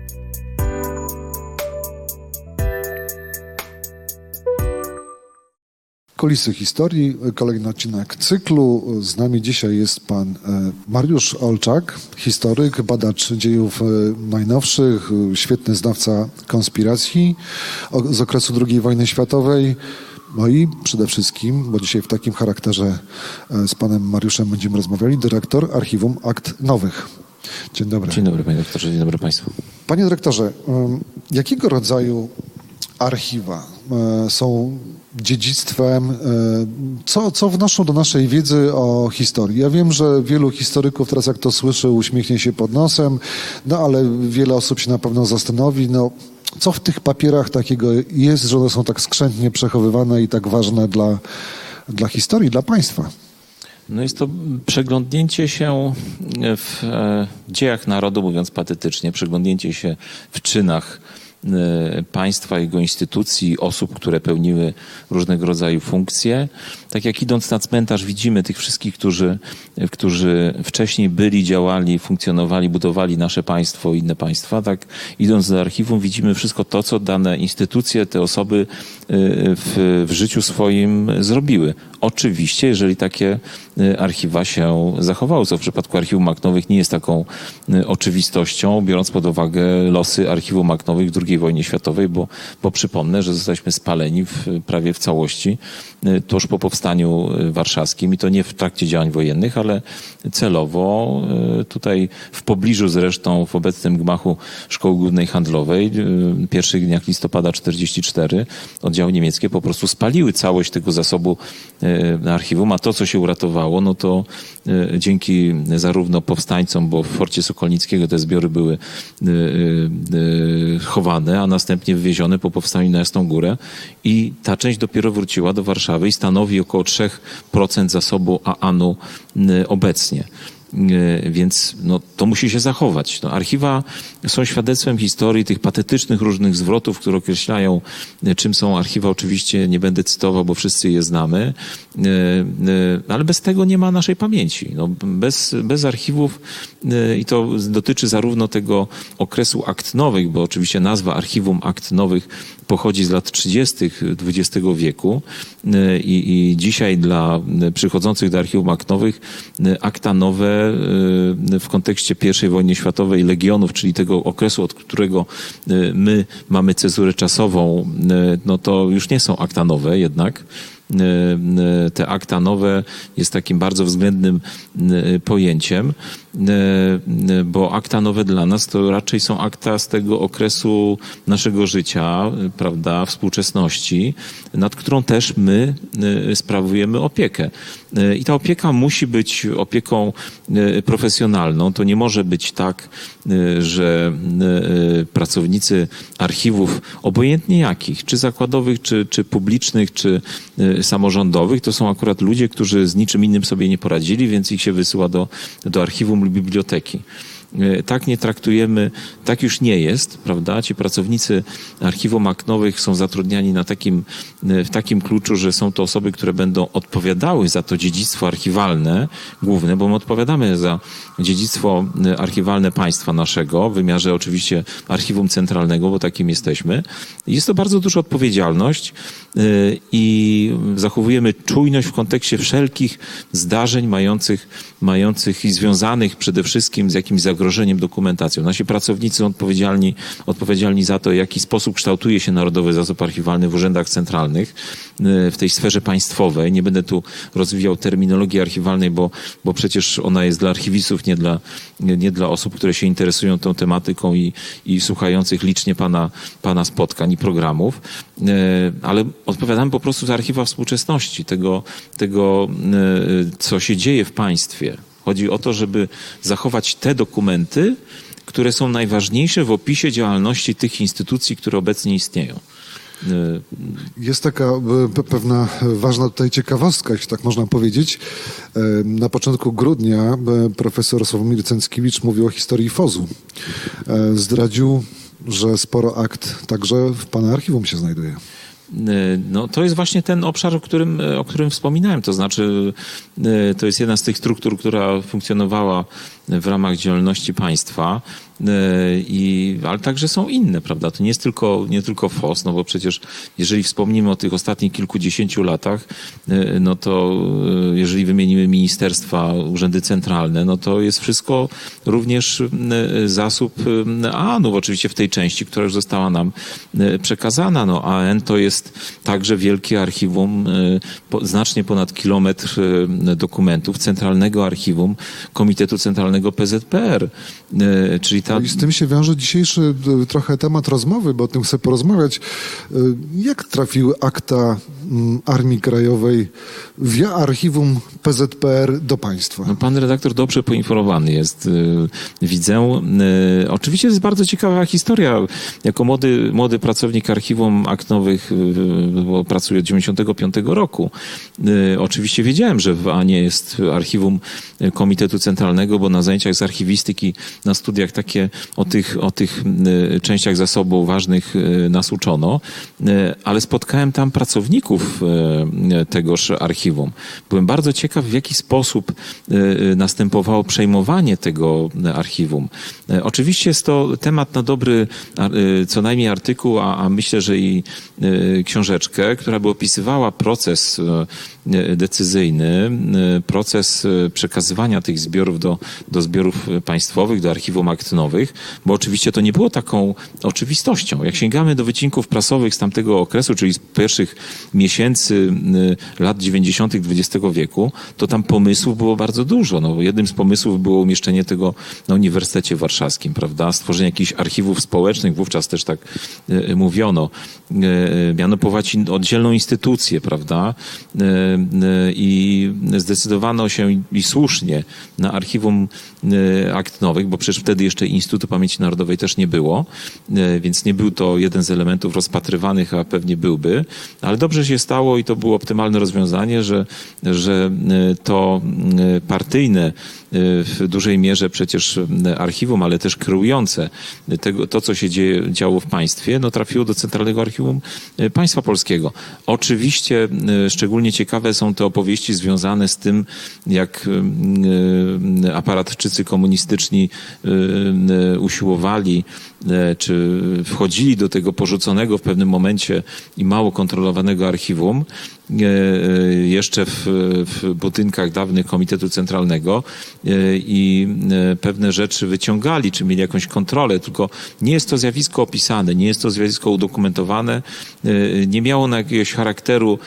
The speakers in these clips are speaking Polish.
Kulisy historii, kolejny odcinek cyklu. Z nami dzisiaj jest pan Mariusz Olczak, historyk, badacz dziejów najnowszych, świetny znawca konspiracji z okresu II wojny światowej. No i przede wszystkim, bo dzisiaj w takim charakterze z panem Mariuszem będziemy rozmawiali, dyrektor Archiwum Akt Nowych. Dzień dobry. Dzień dobry, panie doktorze, dzień dobry państwu. Panie dyrektorze, jakiego rodzaju archiwa są dziedzictwem, co wnoszą do naszej wiedzy o historii? Ja wiem, że wielu historyków teraz jak to słyszy, uśmiechnie się pod nosem, no ale wiele osób się na pewno zastanowi, no co w tych papierach takiego jest, że one są tak skrzętnie przechowywane i tak ważne dla historii, dla państwa? No jest to przeglądnięcie się w dziejach narodu, mówiąc patetycznie, przeglądnięcie się w czynach państwa, jego instytucji, osób, które pełniły różnego rodzaju funkcje. Tak jak idąc na cmentarz widzimy tych wszystkich, którzy wcześniej byli, działali, funkcjonowali, budowali nasze państwo i inne państwa, tak idąc do archiwum widzimy wszystko to, co dane instytucje, te osoby w życiu swoim zrobiły. Oczywiście, jeżeli takie archiwa się zachowały, co w przypadku Archiwum Akt Nowych nie jest taką oczywistością, biorąc pod uwagę losy Archiwum Akt Nowych w II wojnie światowej, bo przypomnę, że zostaliśmy spaleni prawie w całości tuż po powstaniu warszawskim i to nie w trakcie działań wojennych, ale celowo tutaj w pobliżu zresztą w obecnym gmachu Szkoły Głównej Handlowej w pierwszych dniach listopada 1944 oddziały niemieckie po prostu spaliły całość tego zasobu archiwum, a to, co się uratowało, no to dzięki zarówno powstańcom, bo w Forcie Sokolnickiego te zbiory były chowane, a następnie wywiezione po powstaniu na Jasną Górę i ta część dopiero wróciła do Warszawy i stanowi około 3% zasobu AAN-u obecnie. Więc no, to musi się zachować. No, archiwa są świadectwem historii tych patetycznych różnych zwrotów, które określają, czym są archiwa. Oczywiście nie będę cytował, bo wszyscy je znamy, ale bez tego nie ma naszej pamięci. No, bez archiwów i to dotyczy zarówno tego okresu akt nowych, bo oczywiście nazwa Archiwum Akt Nowych pochodzi z lat 30. XX wieku i dzisiaj dla przychodzących do Archiwum Akt Nowych akta nowe w kontekście I wojny światowej Legionów, czyli tego okresu, od którego my mamy cezurę czasową, no to już nie są akta nowe jednak. Te akta nowe jest takim bardzo względnym pojęciem, bo akta nowe dla nas to raczej są akta z tego okresu naszego życia, prawda, współczesności, nad którą też my sprawujemy opiekę. I ta opieka musi być opieką profesjonalną. To nie może być tak, że pracownicy archiwów, obojętnie jakich, czy zakładowych, czy publicznych, czy samorządowych, to są akurat ludzie, którzy z niczym innym sobie nie poradzili, więc ich się wysyła do archiwum lub biblioteki. Tak nie traktujemy, tak już nie jest, prawda? Ci pracownicy Archiwum Akt Nowych są zatrudniani w takim kluczu, że są to osoby, które będą odpowiadały za to dziedzictwo archiwalne główne, bo my odpowiadamy za dziedzictwo archiwalne państwa naszego, w wymiarze oczywiście Archiwum Centralnego, bo takim jesteśmy. Jest to bardzo duża odpowiedzialność i zachowujemy czujność w kontekście wszelkich zdarzeń mających i związanych przede wszystkim z jakimś zagrożeniem dokumentacją. Nasi pracownicy są odpowiedzialni za to, w jaki sposób kształtuje się Narodowy Zasób Archiwalny w urzędach centralnych, w tej sferze państwowej. Nie będę tu rozwijał terminologii archiwalnej, bo przecież ona jest dla archiwistów, nie dla osób, które się interesują tą tematyką i słuchających licznie pana spotkań i programów. Ale odpowiadamy po prostu za archiwa współczesności, tego co się dzieje w państwie. Chodzi o to, żeby zachować te dokumenty, które są najważniejsze w opisie działalności tych instytucji, które obecnie istnieją. Jest taka pewna ważna tutaj ciekawostka, jeśli tak można powiedzieć. Na początku grudnia profesor Sławomir Cęckiewicz mówił o historii FOZ-u. Zdradził, że sporo akt także w pana archiwum się znajduje. No, to jest właśnie ten obszar, o którym wspominałem. To znaczy, to jest jedna z tych struktur, która funkcjonowała w ramach działalności państwa. Ale także są inne, prawda? To nie tylko FOS, no bo przecież jeżeli wspomnimy o tych ostatnich kilkudziesięciu latach, no to jeżeli wymienimy ministerstwa, urzędy centralne, no to jest wszystko również zasób AN-ów, oczywiście w tej części, która już została nam przekazana. No AN to jest także wielkie archiwum, znacznie ponad kilometr dokumentów Centralnego Archiwum Komitetu Centralnego PZPR. Czyli ta... I z tym się wiąże dzisiejszy trochę temat rozmowy, bo o tym chcę porozmawiać. Jak trafiły akta Armii Krajowej via archiwum PZPR do państwa? No, pan redaktor dobrze poinformowany jest, widzę. Oczywiście jest bardzo ciekawa historia. Jako młody pracownik archiwum akt nowych, bo pracuję od 95 roku. Oczywiście wiedziałem, że w ANie jest archiwum Komitetu Centralnego, bo na zajęciach z archiwistyki, na studiach takie o tych częściach zasobu ważnych nas uczono, ale spotkałem tam pracowników tegoż archiwum. Byłem bardzo ciekaw, w jaki sposób następowało przejmowanie tego archiwum. Oczywiście jest to temat na dobry co najmniej artykuł, a myślę, że i książeczkę, która by opisywała proces decyzyjny, proces przekazywania tych zbiorów do zbiorów państwowych, do archiwum akt nowych, bo oczywiście to nie było taką oczywistością. Jak sięgamy do wycinków prasowych z tamtego okresu, czyli z pierwszych miesięcy lat 90. XX wieku, to tam pomysłów było bardzo dużo. No, jednym z pomysłów było umieszczenie tego na Uniwersytecie Warszawskim, prawda? Stworzenie jakichś archiwów społecznych, wówczas też tak mówiono. Miano powołać oddzielną instytucję, prawda? I zdecydowano się i słusznie na archiwum akt nowych, bo przecież wtedy jeszcze Instytutu Pamięci Narodowej też nie było, więc nie był to jeden z elementów rozpatrywanych, a pewnie byłby, ale dobrze się stało i to było optymalne rozwiązanie, że to partyjne w dużej mierze przecież archiwum, ale też kreujące to, co się działo w państwie, no trafiło do Centralnego Archiwum Państwa Polskiego. Oczywiście szczególnie ciekawe są te opowieści związane z tym, jak aparatczycy komunistyczni usiłowali, czy wchodzili do tego porzuconego w pewnym momencie i mało kontrolowanego archiwum, jeszcze w budynkach dawnych Komitetu Centralnego i pewne rzeczy wyciągali, czy mieli jakąś kontrolę, tylko nie jest to zjawisko opisane, nie jest to zjawisko udokumentowane, nie miało ono jakiegoś charakteru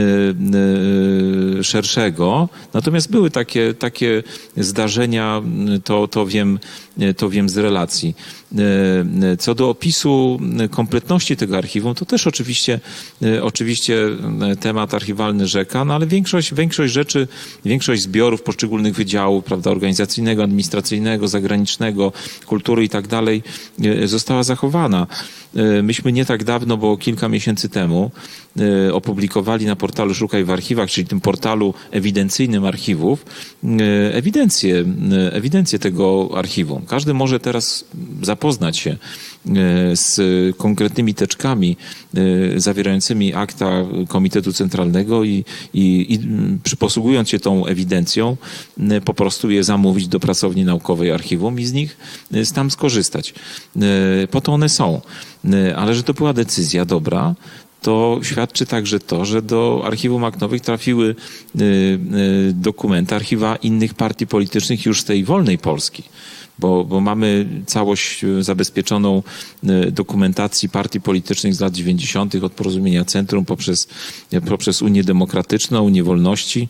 szerszego, natomiast były takie zdarzenia, to wiem z relacji. Co do opisu kompletności tego archiwum, to też oczywiście temat archiwalny rzeka, no ale większość rzeczy, większość zbiorów poszczególnych wydziałów, prawda, organizacyjnego, administracyjnego, zagranicznego, kultury i tak dalej została zachowana. Myśmy nie tak dawno, bo kilka miesięcy temu opublikowali na portalu Szukaj w Archiwach, czyli tym portalu ewidencyjnym archiwów, ewidencję tego archiwum. Każdy może teraz zapoznać się z konkretnymi teczkami zawierającymi akta Komitetu Centralnego i posługując się tą ewidencją, po prostu je zamówić do pracowni naukowej archiwum i z nich tam skorzystać. Po to one są. Ale że to była decyzja dobra, to świadczy także to, że do archiwum akt nowych trafiły dokumenty, archiwa innych partii politycznych już z tej wolnej Polski. Bo mamy całość zabezpieczoną dokumentacji partii politycznych z lat 90. od Porozumienia Centrum poprzez Unię Demokratyczną, Unię Wolności,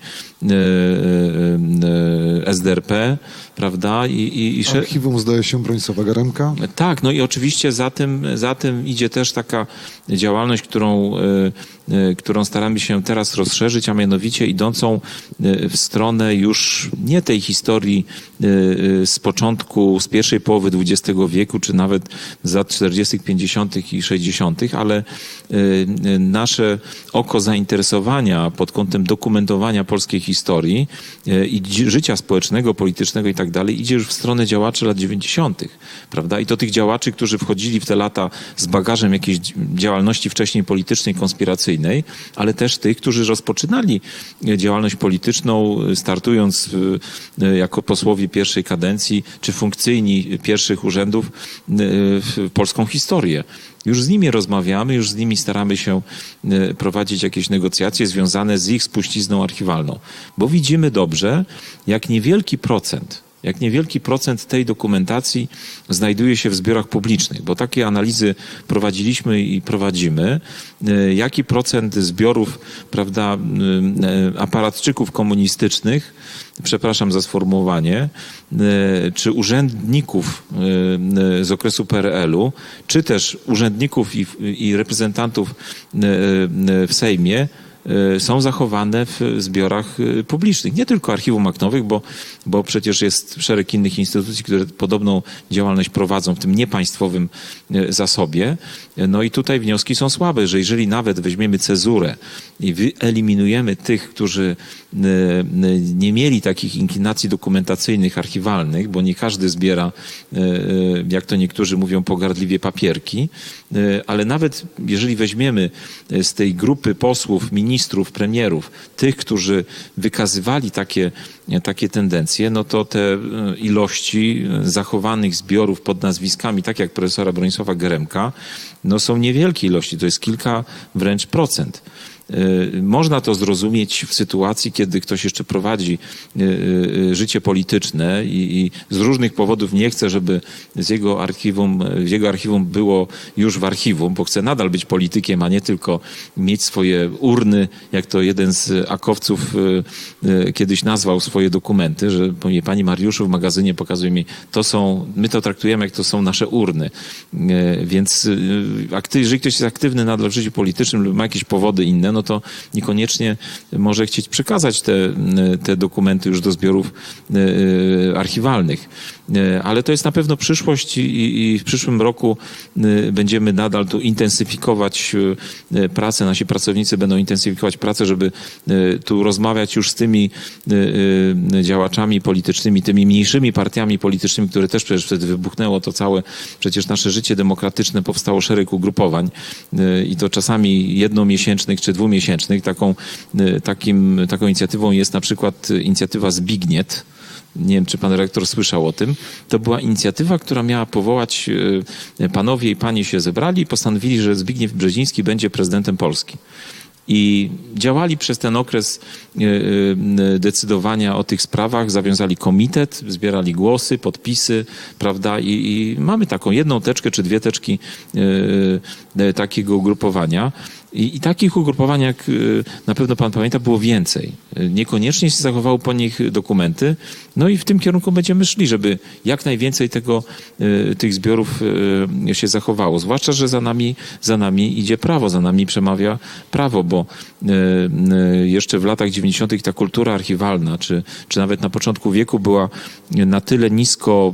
SDRP, prawda? Archiwum, zdaje się, Bronisława Geremka. Tak, no i oczywiście za tym idzie też taka działalność, którą staramy się teraz rozszerzyć, a mianowicie idącą w stronę już nie tej historii z początku, z pierwszej połowy XX wieku, czy nawet z lat 40., 50. i 60., ale nasze oko zainteresowania pod kątem dokumentowania polskiej historii i życia społecznego społecznego, politycznego i tak dalej idzie już w stronę działaczy lat 90., prawda? I to tych działaczy, którzy wchodzili w te lata z bagażem jakiejś działalności wcześniej politycznej, konspiracyjnej, ale też tych, którzy rozpoczynali działalność polityczną, startując jako posłowie pierwszej kadencji, czy funkcyjni pierwszych urzędów w polską historię. Już z nimi rozmawiamy, już z nimi staramy się prowadzić jakieś negocjacje związane z ich spuścizną archiwalną. Bo widzimy dobrze, jak niewielki procent tej dokumentacji znajduje się w zbiorach publicznych, bo takie analizy prowadziliśmy i prowadzimy. Jaki procent zbiorów, prawda, aparatczyków komunistycznych, przepraszam za sformułowanie, czy urzędników z okresu PRL-u, czy też urzędników i reprezentantów w Sejmie są zachowane w zbiorach publicznych. Nie tylko archiwum aktowych, bo przecież jest szereg innych instytucji, które podobną działalność prowadzą w tym niepaństwowym zasobie. No i tutaj wnioski są słabe, że jeżeli nawet weźmiemy cezurę i wyeliminujemy tych, którzy nie mieli takich inklinacji dokumentacyjnych, archiwalnych, bo nie każdy zbiera, jak to niektórzy mówią pogardliwie, papierki, ale nawet jeżeli weźmiemy z tej grupy posłów, ministrów, premierów, tych, którzy wykazywali takie tendencje, no to te ilości zachowanych zbiorów pod nazwiskami, tak jak profesora Bronisława Geremka, no są niewielkie ilości, to jest kilka wręcz procent. Można to zrozumieć w sytuacji, kiedy ktoś jeszcze prowadzi życie polityczne i z różnych powodów nie chce, żeby z jego archiwum było już w archiwum, bo chce nadal być politykiem, a nie tylko mieć swoje urny, jak to jeden z akowców kiedyś nazwał swoje dokumenty, że pani Mariuszu w magazynie pokazuje mi, my to traktujemy jak to są nasze urny. Więc jeżeli ktoś jest aktywny nadal w życiu politycznym lub ma jakieś powody inne, no to niekoniecznie może chcieć przekazać te dokumenty już do zbiorów archiwalnych. Ale to jest na pewno przyszłość i w przyszłym roku będziemy nadal tu intensyfikować pracę. Nasi pracownicy będą intensyfikować pracę, żeby tu rozmawiać już z tymi działaczami politycznymi, tymi mniejszymi partiami politycznymi, które też przecież wtedy wybuchnęło to całe, przecież nasze życie demokratyczne, powstało szereg ugrupowań i to czasami jednomiesięcznych czy dwumiesięcznych. Taką inicjatywą jest na przykład inicjatywa Zbigniet. Nie wiem, czy pan rektor słyszał o tym. To była inicjatywa, która miała powołać, panowie i panie się zebrali i postanowili, że Zbigniew Brzeziński będzie prezydentem Polski. I działali przez ten okres decydowania o tych sprawach, zawiązali komitet, zbierali głosy, podpisy, prawda, i mamy taką jedną teczkę czy dwie teczki takiego ugrupowania. I takich ugrupowań, jak na pewno pan pamięta, było więcej. Niekoniecznie się zachowały po nich dokumenty. No i w tym kierunku będziemy szli, żeby jak najwięcej tych zbiorów się zachowało. Zwłaszcza, że za nami idzie prawo, za nami przemawia prawo, bo jeszcze w latach 90. ta kultura archiwalna, czy nawet na początku wieku była na tyle nisko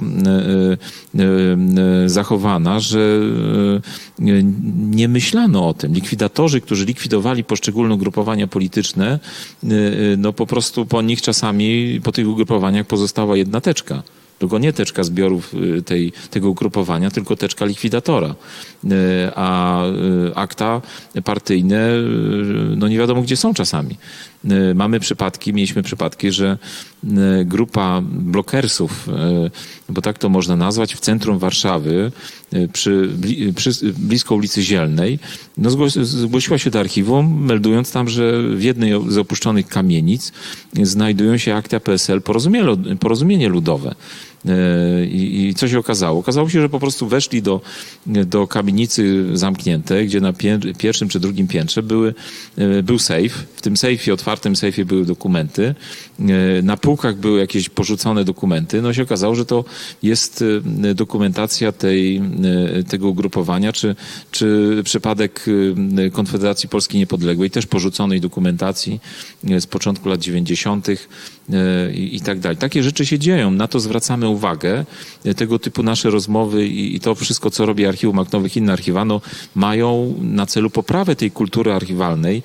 zachowana, że nie myślano o tym. Likwidatorzy, którzy likwidowali poszczególne ugrupowania polityczne, no po prostu po nich czasami, po tych ugrupowaniach pozostała jedna teczka. Tylko nie teczka zbiorów tego ugrupowania, tylko teczka likwidatora. A akta partyjne, no nie wiadomo gdzie są czasami. Mieliśmy przypadki, że grupa blokersów, bo tak to można nazwać, w centrum Warszawy, blisko ulicy Zielnej, no zgłosiła się do archiwum, meldując tam, że w jednej z opuszczonych kamienic znajdują się akta PSL Porozumienie Ludowe. I co się okazało? Okazało się, że po prostu weszli do kamienicy zamkniętej, gdzie na pierwszym czy drugim piętrze był sejf. W tym sejfie, otwartym sejfie były dokumenty. Na półkach były jakieś porzucone dokumenty. No się okazało, że to jest dokumentacja tego ugrupowania, czy przypadek Konfederacji Polskiej Niepodległej, też porzuconej dokumentacji z początku lat 90. i tak dalej. Takie rzeczy się dzieją, na to zwracamy uwagę. Tego typu nasze rozmowy i to wszystko, co robi Archiwum Maknowych i inne archiwa, no, mają na celu poprawę tej kultury archiwalnej,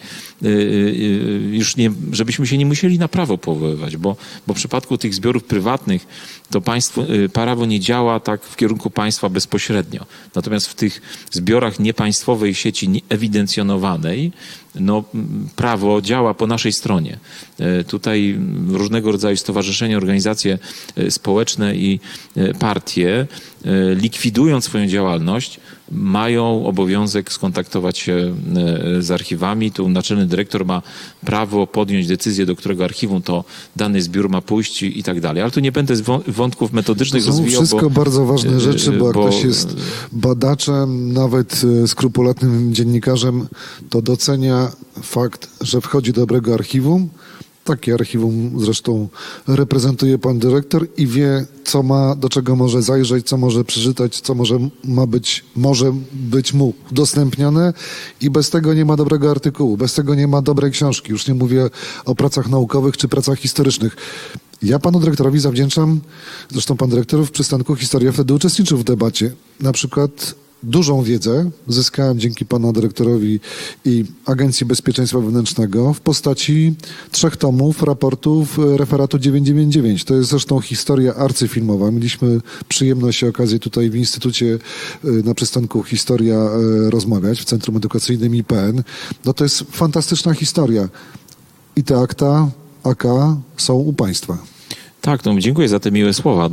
już nie, żebyśmy się nie musieli na prawo powoływać, bo w przypadku tych zbiorów prywatnych to prawo nie działa tak w kierunku państwa bezpośrednio. Natomiast w tych zbiorach niepaństwowej sieci ewidencjonowanej, no, prawo działa po naszej stronie. Tutaj różnego rodzaju stowarzyszenia, organizacje społeczne i partie, likwidując swoją działalność, mają obowiązek skontaktować się z archiwami. Tu naczelny dyrektor ma prawo podjąć decyzję, do którego archiwum to dany zbiór ma pójść i tak dalej. Ale tu nie będę wątków metodycznych rozwijał. To są wszystko bardzo ważne rzeczy, bo jak ktoś jest badaczem, nawet skrupulatnym dziennikarzem, to docenia fakt, że wchodzi do dobrego archiwum. Takie archiwum zresztą reprezentuje pan dyrektor i wie, co ma, do czego może zajrzeć, co może przeczytać, co może być mu udostępnione i bez tego nie ma dobrego artykułu, bez tego nie ma dobrej książki. Już nie mówię o pracach naukowych czy pracach historycznych. Ja panu dyrektorowi zawdzięczam, zresztą pan dyrektor w przystanku Historia wtedy uczestniczył w debacie. Na przykład dużą wiedzę zyskałem dzięki panu dyrektorowi i Agencji Bezpieczeństwa Wewnętrznego w postaci 3 tomów raportów referatu 999. To jest zresztą historia arcyfilmowa. Mieliśmy przyjemność i okazję tutaj w Instytucie na przystanku Historia rozmawiać w Centrum Edukacyjnym IPN. No to jest fantastyczna historia. I te akta AK są u państwa. Tak, no dziękuję za te miłe słowa.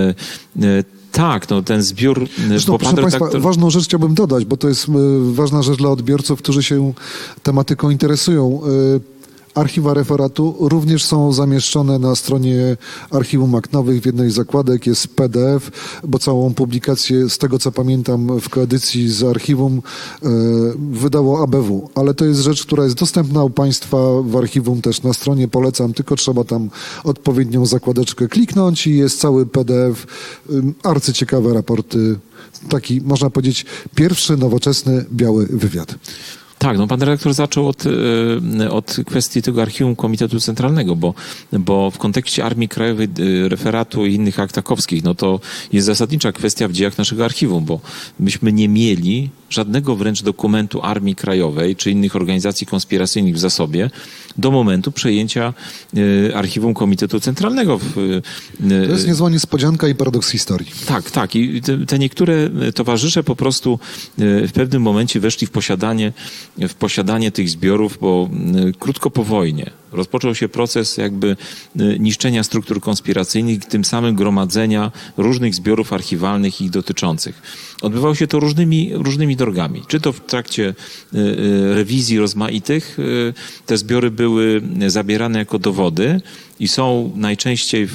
Tak, no ten zbiór... Zresztą, proszę państwa, ważną rzecz chciałbym dodać, bo to jest ważna rzecz dla odbiorców, którzy się tematyką interesują. Archiwa referatu również są zamieszczone na stronie Archiwum Maknowych. W jednej z zakładek jest PDF, bo całą publikację, z tego co pamiętam, w koedycji z archiwum wydało ABW. Ale to jest rzecz, która jest dostępna u państwa w archiwum też na stronie. Polecam, tylko trzeba tam odpowiednią zakładeczkę kliknąć i jest cały PDF. Arcyciekawe raporty. Taki, można powiedzieć, pierwszy nowoczesny biały wywiad. Tak, no pan dyrektor zaczął od kwestii tego archiwum Komitetu Centralnego, bo w kontekście Armii Krajowej, referatu i innych akt akowskich, no to jest zasadnicza kwestia w dziejach naszego archiwum, bo myśmy nie mieli żadnego wręcz dokumentu Armii Krajowej czy innych organizacji konspiracyjnych w zasobie do momentu przejęcia archiwum Komitetu Centralnego. To jest niezła niespodzianka i paradoks historii. Tak, tak. I te niektóre towarzysze po prostu w pewnym momencie weszli w posiadanie tych zbiorów, bo krótko po wojnie rozpoczął się proces jakby niszczenia struktur konspiracyjnych, tym samym gromadzenia różnych zbiorów archiwalnych i ich dotyczących. Odbywało się to różnymi drogami. Czy to w trakcie rewizji rozmaitych te zbiory były zabierane jako dowody i są najczęściej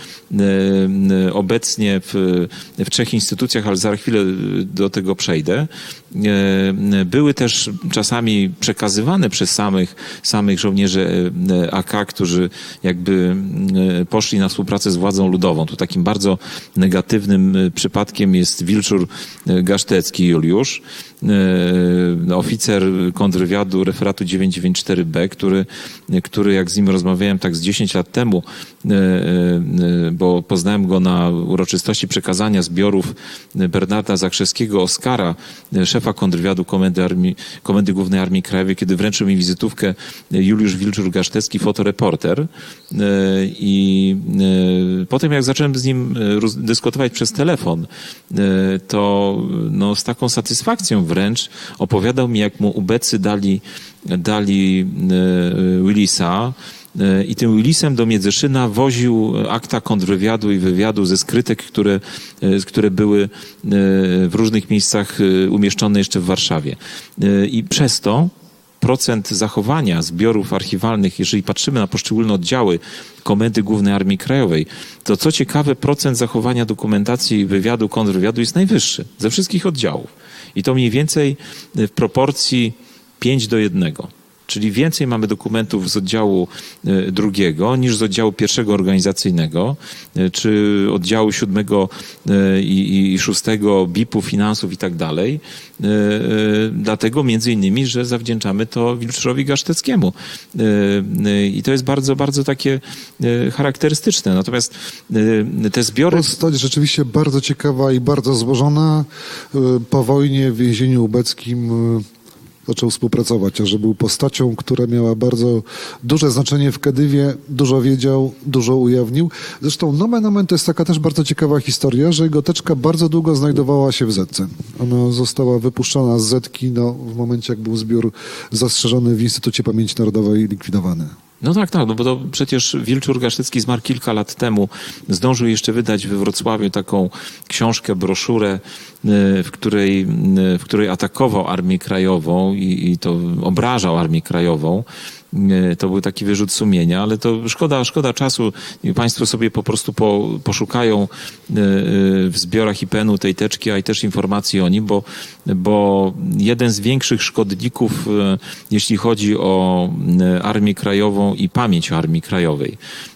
obecnie w 3 instytucjach, ale za chwilę do tego przejdę. Były też czasami przekazywane przez samych żołnierzy AK, którzy jakby poszli na współpracę z władzą ludową. Tu takim bardzo negatywnym przypadkiem jest Wilczur Gasztecki Juliusz, oficer kontrwywiadu referatu 994B, który jak z nim rozmawiałem tak z 10 lat temu, bo poznałem go na uroczystości przekazania zbiorów Bernarda Zakrzewskiego Oskara, szefa kontrwywiadu Komendy Głównej Armii Krajowej, kiedy wręczył mi wizytówkę Juliusz Wilczur-Gasztecki, fotoreporter. I potem jak zacząłem z nim dyskutować przez telefon, to no, z taką satysfakcją wręcz opowiadał mi, jak mu ubecy dali Willisa, i tym Willisem do Miedzyszyna woził akta kontrwywiadu i wywiadu ze skrytek, które były w różnych miejscach umieszczone jeszcze w Warszawie. I przez to procent zachowania zbiorów archiwalnych, jeżeli patrzymy na poszczególne oddziały Komendy Głównej Armii Krajowej, to co ciekawe, procent zachowania dokumentacji wywiadu, kontrwywiadu jest najwyższy ze wszystkich oddziałów. I to mniej więcej w proporcji 5:1. czyli więcej mamy dokumentów z oddziału drugiego niż z oddziału pierwszego organizacyjnego, czy oddziału 7 i 6 BIP-u, finansów i tak dalej. Dlatego między innymi, że zawdzięczamy to Wilczerowi Gaszteckiemu. I to jest bardzo, bardzo takie charakterystyczne. Natomiast te zbiory... Postać rzeczywiście bardzo ciekawa i bardzo złożona. Po wojnie w więzieniu ubeckim zaczął współpracować, a że był postacią, która miała bardzo duże znaczenie w Kedywie, dużo wiedział, dużo ujawnił. Zresztą nomen omen to jest taka też bardzo ciekawa historia, że jego teczka bardzo długo znajdowała się w Zetce. Ona została wypuszczona z Zetki w momencie, jak był zbiór zastrzeżony w Instytucie Pamięci Narodowej i likwidowany. No tak, no bo to przecież Wilczur Gasztecki zmarł kilka lat temu. Zdążył jeszcze wydać we Wrocławiu taką książkę, broszurę, w której atakował Armię Krajową i to obrażał Armię Krajową. To był taki wyrzut sumienia, ale to szkoda czasu. Państwo sobie po prostu poszukają w zbiorach IPN-u tej teczki, a i też informacji o nim, bo jeden z większych szkodników, jeśli chodzi o Armię Krajową i pamięć o Armii Krajowej.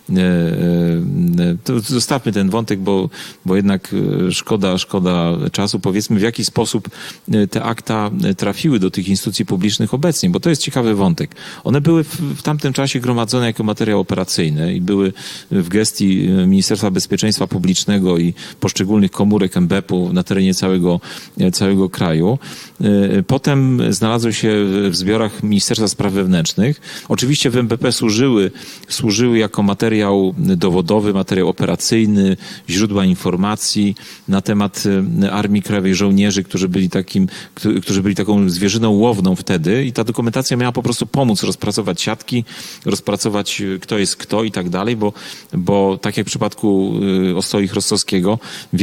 To zostawmy ten wątek, bo jednak szkoda czasu. Powiedzmy, w jaki sposób te akta trafiły do tych instytucji publicznych obecnie, bo to jest ciekawy wątek. One były w tamtym czasie gromadzone jako materiał operacyjny i były w gestii Ministerstwa Bezpieczeństwa Publicznego i poszczególnych komórek MBEP-u na terenie całego kraju. Potem znalazły się w zbiorach Ministerstwa Spraw Wewnętrznych. Oczywiście w MBP służyły jako materiał dowodowy, materiał operacyjny, źródła informacji na temat Armii Krajowej, żołnierzy, którzy byli taką zwierzyną łowną wtedy i ta dokumentacja miała po prostu pomóc rozpracować siatki, rozpracować kto jest kto i tak dalej, bo tak jak w przypadku Ostoi Chrostowskiego,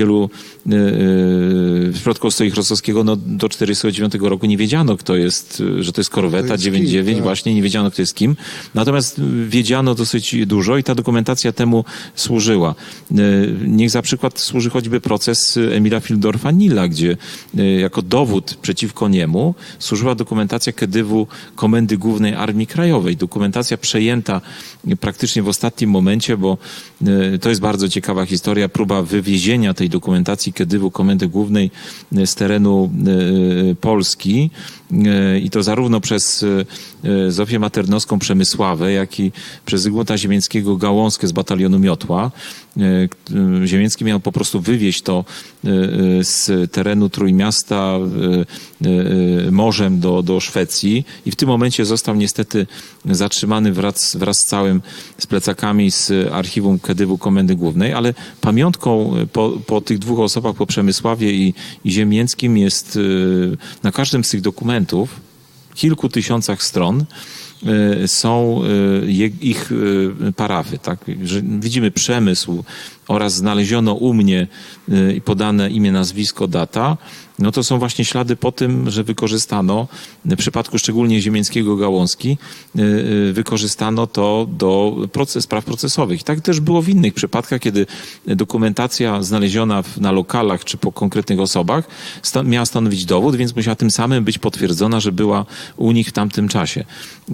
w przypadku Ostoi Chrostowskiego do 1949 roku nie wiedziano, kto jest, że to jest korweta 99, tak. Właśnie nie wiedziano, kto jest kim. Natomiast wiedziano dosyć dużo i ta dokumentacja temu służyła. Niech za przykład służy choćby proces Emila Fieldorfa-Nilla, gdzie jako dowód przeciwko niemu służyła dokumentacja Kedywu Komendy Głównej Armii Krajowej. Dokumentacja przejęta praktycznie w ostatnim momencie, bo to jest bardzo ciekawa historia, próba wywiezienia tej dokumentacji Kedywu Komendy Głównej z terenu Polski i to zarówno przez Zofię Maternowską Przemysławę, jak i przez Zygmunta Ziemięckiego Gałązkę z batalionu Miotła. Ziemięcki miał po prostu wywieźć to z terenu Trójmiasta morzem do Szwecji i w tym momencie został niestety zatrzymany wraz z plecakami z archiwum Kedywu Komendy Głównej, ale pamiątką po tych dwóch osobach, po Przemysławie i Ziemięckim jest na każdym z tych dokumentów, kilku tysiącach stron, są ich parafy. Tak? Widzimy przemysł oraz znaleziono u mnie i podane imię, nazwisko, data. No to są właśnie ślady po tym, że wykorzystano, w przypadku szczególnie Ziemięckiego Gałązki, wykorzystano to do spraw procesowych. I tak też było w innych przypadkach, kiedy dokumentacja znaleziona na lokalach czy po konkretnych osobach miała stanowić dowód, więc musiała tym samym być potwierdzona, że była u nich w tamtym czasie.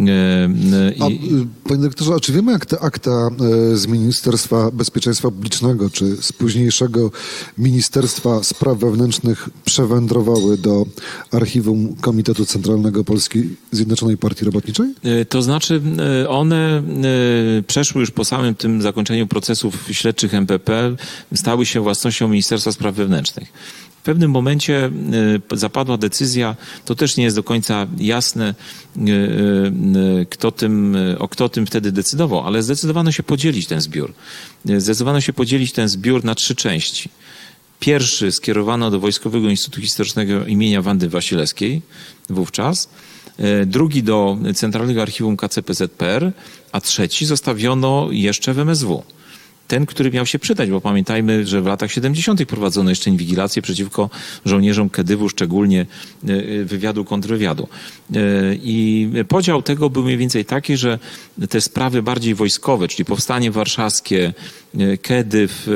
Panie doktorze, a czy wiemy, jak te akta z Ministerstwa Bezpieczeństwa Publicznego czy z późniejszego Ministerstwa Spraw Wewnętrznych przewędrowały do archiwum Komitetu Centralnego Polskiej Zjednoczonej Partii Robotniczej? To znaczy one przeszły już po samym tym zakończeniu procesów śledczych MPP, stały się własnością Ministerstwa Spraw Wewnętrznych. W pewnym momencie zapadła decyzja, to też nie jest do końca jasne, kto tym wtedy decydował, ale zdecydowano się podzielić ten zbiór. Zdecydowano się podzielić ten zbiór na 3 części. Pierwszy skierowano do Wojskowego Instytutu Historycznego imienia Wandy Wasilewskiej wówczas, drugi do Centralnego Archiwum KCPZPR, a trzeci zostawiono jeszcze w MSW. Ten, który miał się przydać, bo pamiętajmy, że w latach 70. prowadzono jeszcze inwigilację przeciwko żołnierzom Kedywu, szczególnie wywiadu, kontrwywiadu. I podział tego był mniej więcej taki, że te sprawy bardziej wojskowe, czyli Powstanie Warszawskie, Kedyw,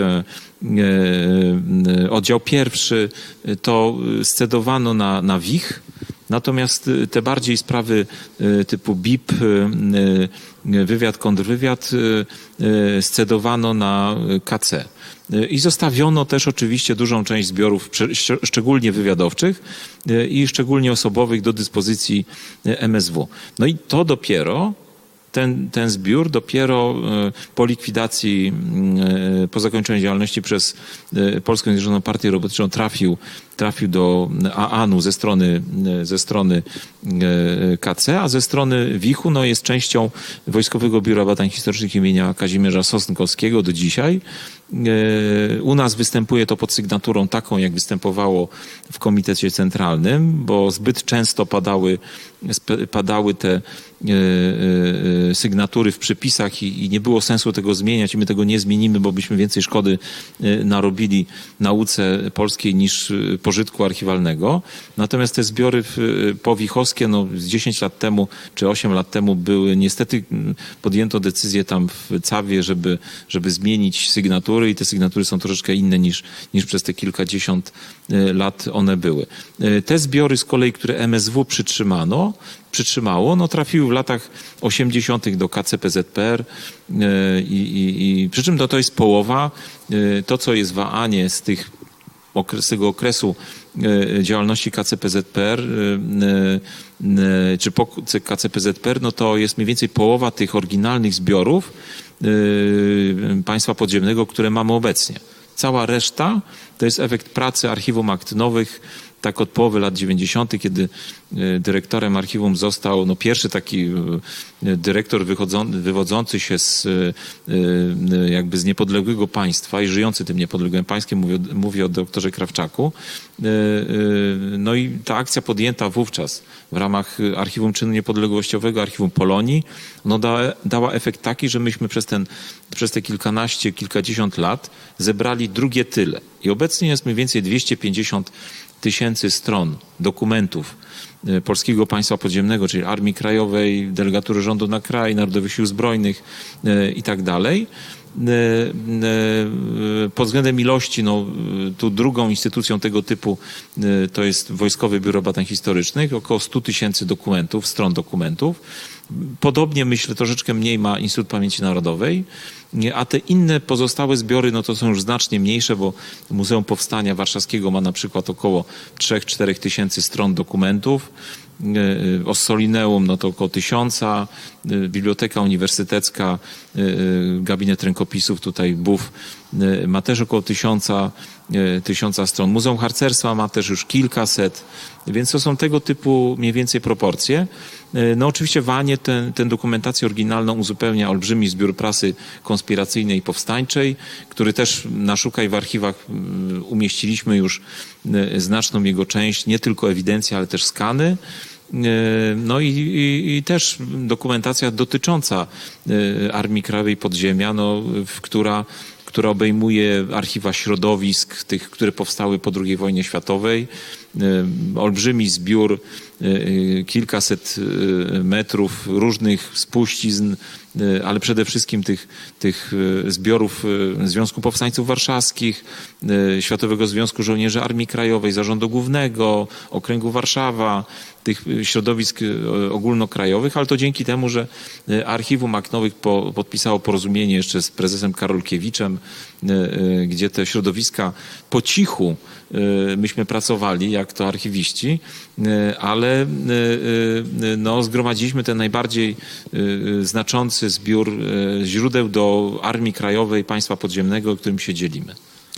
oddział pierwszy, to scedowano na WICH, Natomiast te bardziej sprawy typu BIP, wywiad, kontrwywiad scedowano na KC. I zostawiono też oczywiście dużą część zbiorów, szczególnie wywiadowczych i szczególnie osobowych, do dyspozycji MSW. No i to dopiero, ten zbiór dopiero po likwidacji, po zakończeniu działalności przez Polską Zjednoczoną Partię Robotniczą trafił do AAN-u ze strony KC, a ze strony WIH-u no, jest częścią Wojskowego Biura Badań Historycznych imienia Kazimierza Sosnkowskiego do dzisiaj. U nas występuje to pod sygnaturą taką, jak występowało w Komitecie Centralnym, bo zbyt często padały te sygnatury w przepisach i nie było sensu tego zmieniać i my tego nie zmienimy, bo byśmy więcej szkody narobili nauce polskiej niż pożytku archiwalnego. Natomiast te zbiory powichowskie no, z 10 lat temu czy 8 lat temu były, niestety podjęto decyzję tam w CAW-ie, żeby zmienić sygnatury i te sygnatury są troszeczkę inne niż przez te kilkadziesiąt lat one były. Te zbiory z kolei, które MSW przytrzymało, no trafiły w latach 80. do KCPZPR i przy czym to jest połowa. To, co jest w AAN-ie z tego okresu działalności KCPZPR czy po KCPZPR, no to jest mniej więcej połowa tych oryginalnych zbiorów państwa podziemnego, które mamy obecnie. Cała reszta to jest efekt pracy archiwum akt nowych, tak od połowy lat 90., kiedy dyrektorem archiwum został no, pierwszy taki dyrektor wywodzący się jakby z niepodległego państwa i żyjący tym niepodległym państwem, mówię o doktorze Krawczaku. No i ta akcja podjęta wówczas w ramach Archiwum Czynu Niepodległościowego, Archiwum Polonii, no dała efekt taki, że myśmy przez te kilkadziesiąt lat zebrali drugie tyle. I obecnie jest mniej więcej 250 000 stron dokumentów Polskiego Państwa Podziemnego, czyli Armii Krajowej, Delegatury Rządu na Kraj, Narodowych Sił Zbrojnych i tak dalej. Pod względem ilości, no, tu drugą instytucją tego typu to jest Wojskowe Biuro Badań Historycznych, około 100 000 dokumentów, stron dokumentów. Podobnie, myślę, troszeczkę mniej ma Instytut Pamięci Narodowej, a te inne pozostałe zbiory, no to są już znacznie mniejsze, bo Muzeum Powstania Warszawskiego ma na przykład około 3-4 tysięcy stron dokumentów. Ossolineum, no to około 1000, Biblioteka Uniwersytecka, Gabinet Rękopisów, tutaj BUF ma też około 1000 stron. Muzeum Harcerstwa ma też już kilkaset, więc to są tego typu mniej więcej proporcje. No oczywiście w AAN-ie tę dokumentację oryginalną uzupełnia olbrzymi zbiór prasy konspiracyjnej i powstańczej, który też na Szukaj w archiwach umieściliśmy już znaczną jego część, nie tylko ewidencję, ale też skany. No i też dokumentacja dotycząca Armii Krajowej Podziemia, no, która obejmuje archiwa środowisk, tych, które powstały po II wojnie światowej. Olbrzymi zbiór, kilkaset metrów różnych spuścizn, ale przede wszystkim tych zbiorów Związku Powstańców Warszawskich, Światowego Związku Żołnierzy Armii Krajowej, Zarządu Głównego, Okręgu Warszawa, tych środowisk ogólnokrajowych, ale to dzięki temu, że Archiwum Akt Nowych podpisało porozumienie jeszcze z prezesem Karolkiewiczem, gdzie te środowiska po cichu myśmy pracowali, jak to archiwiści, ale no, zgromadziliśmy ten najbardziej znaczący zbiór źródeł do Armii Krajowej Państwa Podziemnego, którym się dzielimy.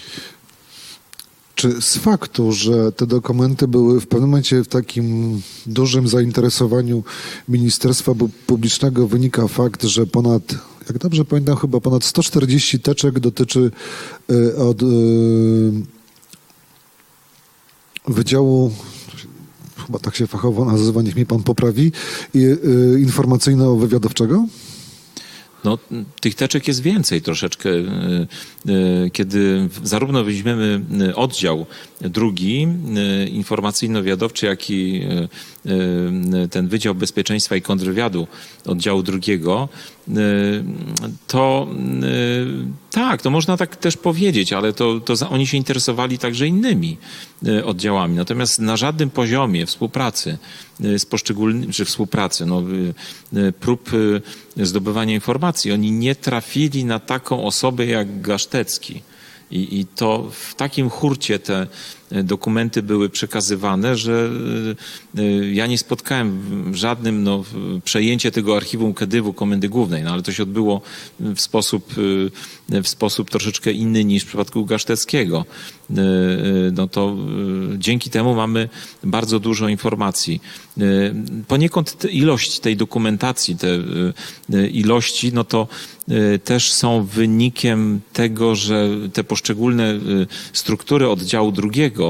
Czy z faktu, że te dokumenty były w pewnym momencie w takim dużym zainteresowaniu Ministerstwa Publicznego, wynika fakt, że jak dobrze pamiętam, chyba ponad 140 teczek dotyczy od Wydziału, chyba tak się fachowo nazywa, niech mnie pan poprawi, informacyjno-wywiadowczego? No, tych teczek jest więcej troszeczkę. Kiedy zarówno weźmiemy oddział drugi, informacyjno-wywiadowczy, jak i ten Wydział Bezpieczeństwa i Kontrwywiadu oddziału drugiego, to tak, to można tak też powiedzieć, ale oni się interesowali także innymi oddziałami. Natomiast na żadnym poziomie współpracy z poszczególnymi, czy współpracy, prób zdobywania informacji, oni nie trafili na taką osobę jak Gasztecki. I to w takim hurcie te dokumenty były przekazywane, że ja nie spotkałem w żadnym przejęcie tego archiwum Kedywu Komendy Głównej, ale to się odbyło w sposób troszeczkę inny niż w przypadku Gaszteckiego. To dzięki temu mamy bardzo dużo informacji. Poniekąd ilość tej dokumentacji, te ilości, to też są wynikiem tego, że te poszczególne struktury oddziału drugiego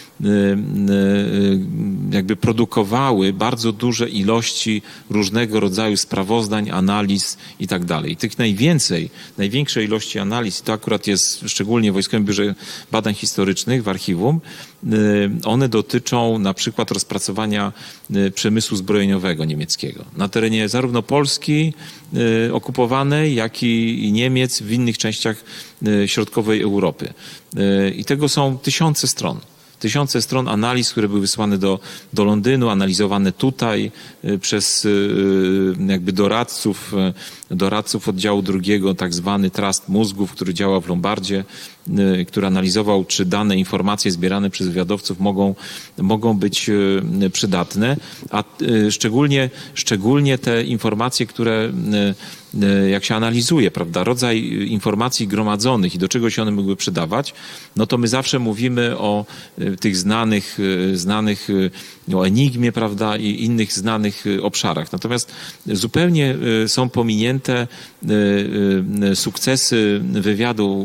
jakby produkowały bardzo duże ilości różnego rodzaju sprawozdań, analiz i tak dalej. Tych największej ilości analiz, to akurat jest szczególnie w Wojskowym Biurze Badań Historycznych w archiwum, one dotyczą na przykład rozpracowania przemysłu zbrojeniowego niemieckiego na terenie zarówno Polski okupowanej, jak i Niemiec w innych częściach środkowej Europy. I tego są tysiące stron analiz, które były wysłane do Londynu, analizowane tutaj przez jakby doradców oddziału drugiego, tak zwany Trust Mózgów, który działa w Lombardzie, który analizował, czy dane informacje zbierane przez wywiadowców mogą być przydatne, a szczególnie te informacje, które jak się analizuje, prawda, rodzaj informacji gromadzonych i do czego się one mogły przydawać, to my zawsze mówimy o tych znanych o Enigmie, prawda, i innych znanych obszarach. Natomiast zupełnie są pominięte sukcesy wywiadu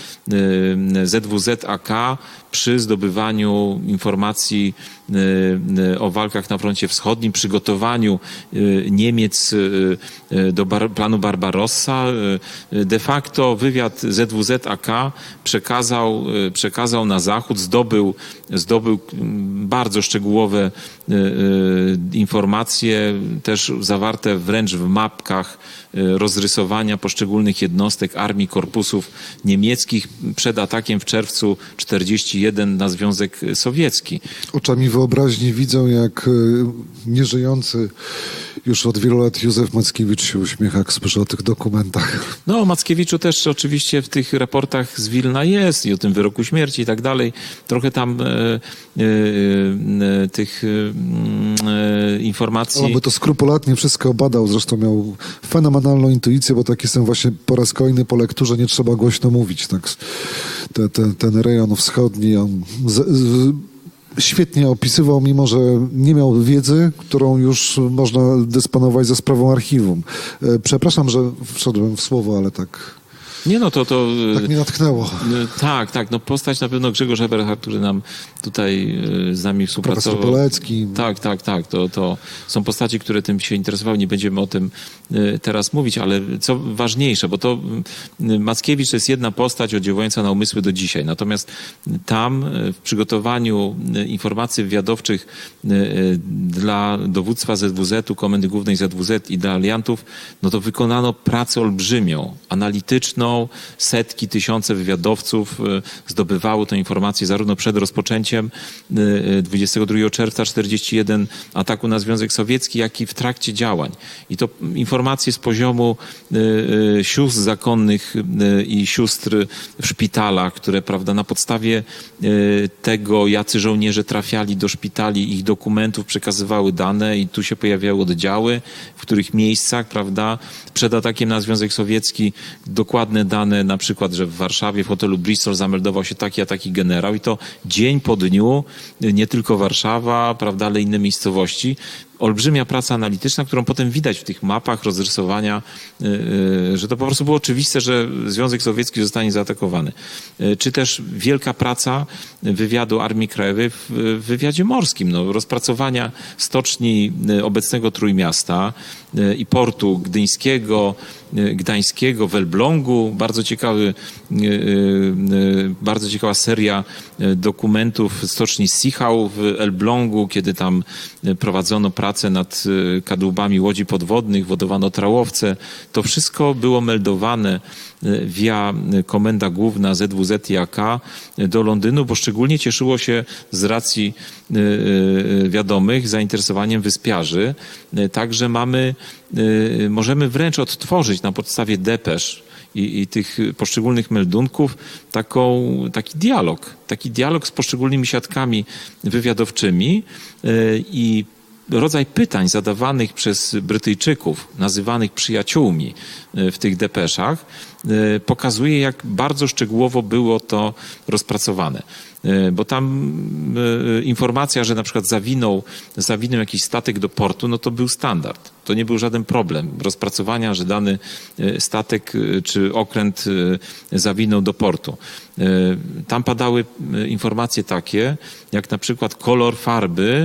ZWZ-AK przy zdobywaniu informacji o walkach na froncie wschodnim, przygotowaniu Niemiec do planu Barbarossa. De facto wywiad ZWZ-AK przekazał na Zachód, zdobył bardzo szczegółowe informacje, też zawarte wręcz w mapkach rozrysowania poszczególnych jednostek armii, korpusów niemieckich przed atakiem w czerwcu 1941 na Związek Sowiecki. Oczami wyobraźni widzę, jak nieżyjący już od wielu lat Józef Mackiewicz się uśmiecha, jak słyszy o tych dokumentach. Mackiewiczu też oczywiście w tych raportach z Wilna jest i o tym wyroku śmierci i tak dalej. Trochę tam tych informacji... On by to skrupulatnie wszystko badał, zresztą miał fenomenalną intuicję, bo tak jestem właśnie po raz kolejny po lekturze, nie trzeba głośno mówić. Tak? Ten rejon wschodni, on świetnie opisywał, mimo że nie miał wiedzy, którą już można dysponować za sprawą archiwum. Przepraszam, że wszedłem w słowo, ale tak... Tak mnie natchnęło. Tak. Postać na pewno Grzegorz Eberhard, który nam tutaj z nami współpracował. Profesor Polecki. Tak. To są postaci, które tym się interesowały. Nie będziemy o tym teraz mówić, ale co ważniejsze, bo to Mackiewicz to jest jedna postać oddziałująca na umysły do dzisiaj. Natomiast tam w przygotowaniu informacji wywiadowczych dla dowództwa ZWZ-u, Komendy Głównej ZWZ i dla aliantów, to wykonano pracę olbrzymią, analityczną. Setki, tysiące wywiadowców zdobywało tę informację zarówno przed rozpoczęciem 22 czerwca 1941 ataku na Związek Sowiecki, jak i w trakcie działań. I to informacje z poziomu sióstr zakonnych i sióstr w szpitalach, które, prawda, na podstawie tego, jacy żołnierze trafiali do szpitali, ich dokumentów przekazywały dane i tu się pojawiały oddziały, w których miejscach, prawda, przed atakiem na Związek Sowiecki dokładne dane, na przykład, że w Warszawie w hotelu Bristol zameldował się taki a taki generał i to dzień po dniu, nie tylko Warszawa, prawda, ale inne miejscowości. Olbrzymia praca analityczna, którą potem widać w tych mapach rozrysowania, że to po prostu było oczywiste, że Związek Sowiecki zostanie zaatakowany. Czy też wielka praca wywiadu Armii Krajowej w wywiadzie morskim, rozpracowania stoczni obecnego Trójmiasta i portu gdyńskiego, gdańskiego, w Elblągu. Bardzo ciekawa seria dokumentów stoczni Sichał w Elblągu, kiedy tam prowadzono pracę nad kadłubami łodzi podwodnych, wodowano trałowce. To wszystko było meldowane via Komenda Główna ZWZ i AK do Londynu, bo szczególnie cieszyło się z racji wiadomych zainteresowaniem wyspiarzy. Także możemy wręcz odtworzyć na podstawie depesz i tych poszczególnych meldunków taki dialog z poszczególnymi siatkami wywiadowczymi i rodzaj pytań zadawanych przez Brytyjczyków, nazywanych przyjaciółmi w tych depeszach, pokazuje, jak bardzo szczegółowo było to rozpracowane. Bo tam informacja, że na przykład zawinął jakiś statek do portu, no to był standard. To nie był żaden problem rozpracowania, że dany statek czy okręt zawinął do portu. Tam padały informacje takie, jak na przykład kolor farby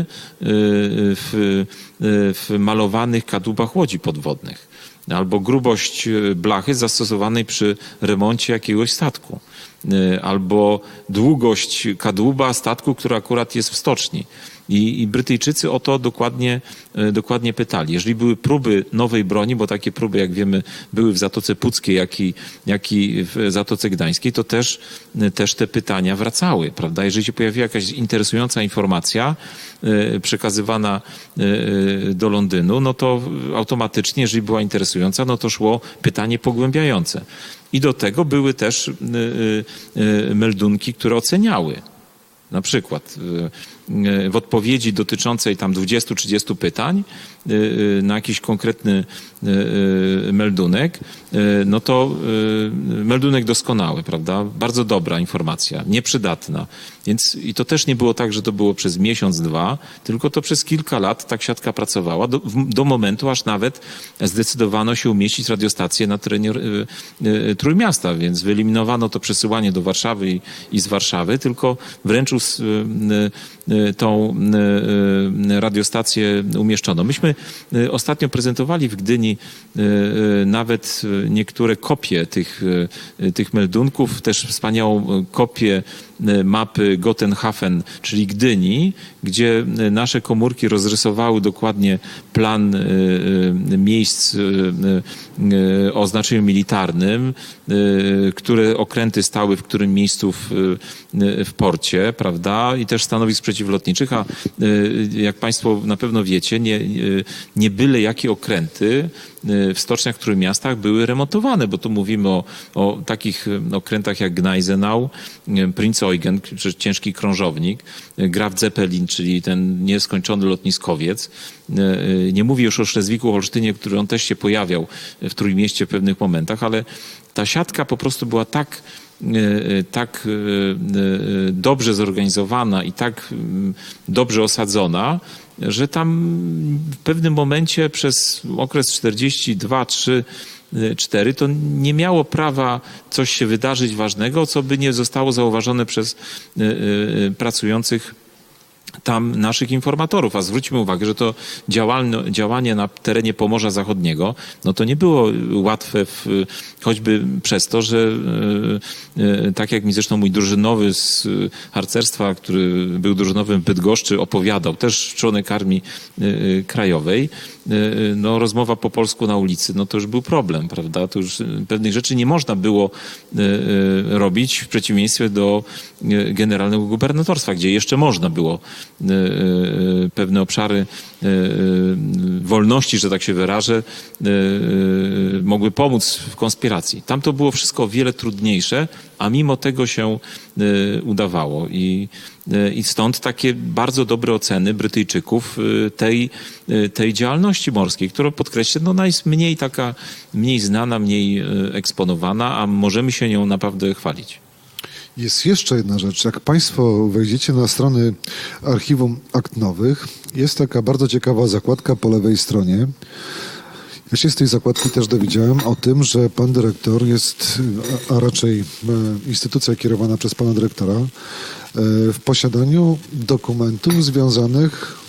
w malowanych kadłubach łodzi podwodnych, albo grubość blachy zastosowanej przy remoncie jakiegoś statku, albo długość kadłuba statku, który akurat jest w stoczni. I Brytyjczycy o to dokładnie pytali. Jeżeli były próby nowej broni, bo takie próby, jak wiemy, były w Zatoce Puckiej, jak i w Zatoce Gdańskiej, to też te pytania wracały, prawda? Jeżeli się pojawiła jakaś interesująca informacja przekazywana do Londynu, no to automatycznie, jeżeli była interesująca, no to szło pytanie pogłębiające. I do tego były też meldunki, które oceniały. Na przykład w odpowiedzi dotyczącej tam 20-30 pytań na jakiś konkretny meldunek, no to meldunek doskonały, prawda? Bardzo dobra informacja, nieprzydatna. Więc i to też nie było tak, że to było przez miesiąc, dwa, tylko to przez kilka lat tak siatka pracowała, do momentu, aż nawet zdecydowano się umieścić radiostację na terenie Trójmiasta, więc wyeliminowano to przesyłanie do Warszawy i z Warszawy, tylko wręcz tą radiostację umieszczono. Myśmy ostatnio prezentowali w Gdyni nawet niektóre kopie tych meldunków, też wspaniałą kopię mapy Gotenhafen, czyli Gdyni, gdzie nasze komórki rozrysowały dokładnie plan miejsc o znaczeniu militarnym, które okręty stały w którym miejscu w porcie, prawda, i też stanowisk przeciwlotniczych, a jak Państwo na pewno wiecie, nie byle jakie okręty w stoczniach, w Trójmiastach były remontowane, bo tu mówimy o takich okrętach jak Gneisenau, Prinz Eugen, czy ciężki krążownik, Graf Zeppelin, czyli ten nieskończony lotniskowiec. Nie mówię już o Szlezwiku-Holsztynie, który on też się pojawiał w Trójmieście w pewnych momentach, ale ta siatka po prostu była tak dobrze zorganizowana i tak dobrze osadzona, że tam w pewnym momencie przez okres 42, 3, 4 to nie miało prawa coś się wydarzyć ważnego, co by nie zostało zauważone przez pracujących tam naszych informatorów. A zwróćmy uwagę, że to działanie na terenie Pomorza Zachodniego, no to nie było łatwe choćby przez to, że tak jak mi zresztą mój drużynowy z harcerstwa, który był drużynowym w Bydgoszczy, opowiadał, też członek Armii Krajowej, no rozmowa po polsku na ulicy, no to już był problem, prawda? To już pewnych rzeczy nie można było robić w przeciwieństwie do generalnego gubernatorstwa, gdzie jeszcze można było pewne obszary wolności, że tak się wyrażę, mogły pomóc w konspiracji. Tam to było wszystko o wiele trudniejsze, a mimo tego się udawało. I stąd takie bardzo dobre oceny Brytyjczyków tej działalności morskiej, którą podkreślę, no ona jest mniej znana, mniej eksponowana, a możemy się nią naprawdę chwalić. Jest jeszcze jedna rzecz. Jak Państwo wejdziecie na strony Archiwum Akt Nowych, jest taka bardzo ciekawa zakładka po lewej stronie. Ja się z tej zakładki też dowiedziałem o tym, że pan dyrektor jest, a raczej instytucja kierowana przez pana dyrektora, w posiadaniu dokumentów związanych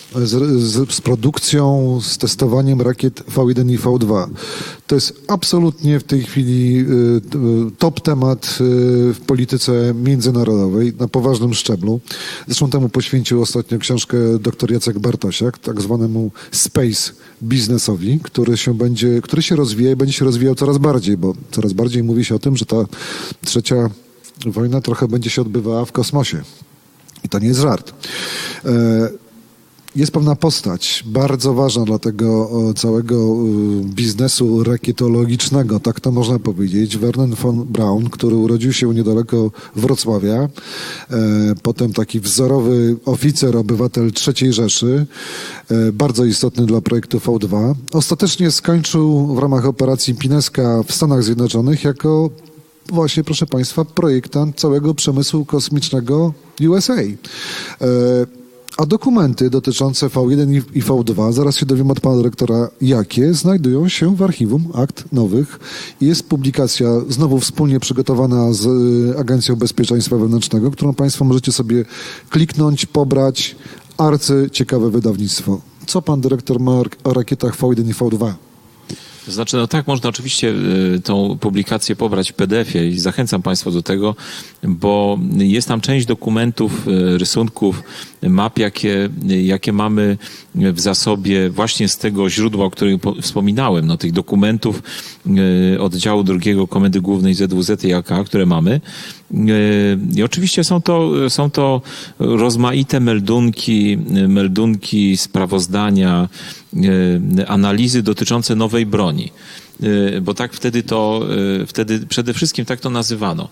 z produkcją, z testowaniem rakiet V1 i V2. To jest absolutnie w tej chwili top temat w polityce międzynarodowej na poważnym szczeblu. Zresztą temu poświęcił ostatnio książkę dr Jacek Bartosiak, tak zwanemu space biznesowi, który się rozwija i będzie się rozwijał coraz bardziej, bo coraz bardziej mówi się o tym, że ta trzecia wojna trochę będzie się odbywała w kosmosie. I to nie jest żart. Jest pewna postać bardzo ważna dla tego całego biznesu rakietologicznego, tak to można powiedzieć. Vernon von Braun, który urodził się niedaleko Wrocławia, potem taki wzorowy oficer, obywatel III Rzeszy, bardzo istotny dla projektu V2. Ostatecznie skończył w ramach operacji Pineska w Stanach Zjednoczonych jako właśnie, proszę Państwa, projektant całego przemysłu kosmicznego USA. A dokumenty dotyczące V1 i V2, zaraz się dowiem od pana dyrektora, jakie, znajdują się w archiwum akt nowych. Jest publikacja znowu wspólnie przygotowana z Agencją Bezpieczeństwa Wewnętrznego, którą Państwo możecie sobie kliknąć, pobrać. Arcyciekawe wydawnictwo. Co pan dyrektor ma o rakietach V1 i V2? To znaczy, no tak, można oczywiście tą publikację pobrać w PDF-ie i zachęcam Państwa do tego, bo jest tam część dokumentów, rysunków, map, jakie mamy w zasobie właśnie z tego źródła, o którym wspominałem, no, tych dokumentów oddziału 2 Komendy Głównej ZWZ-JK, które mamy. I oczywiście są to rozmaite meldunki, sprawozdania, analizy dotyczące nowej broni. Bo tak wtedy przede wszystkim tak to nazywano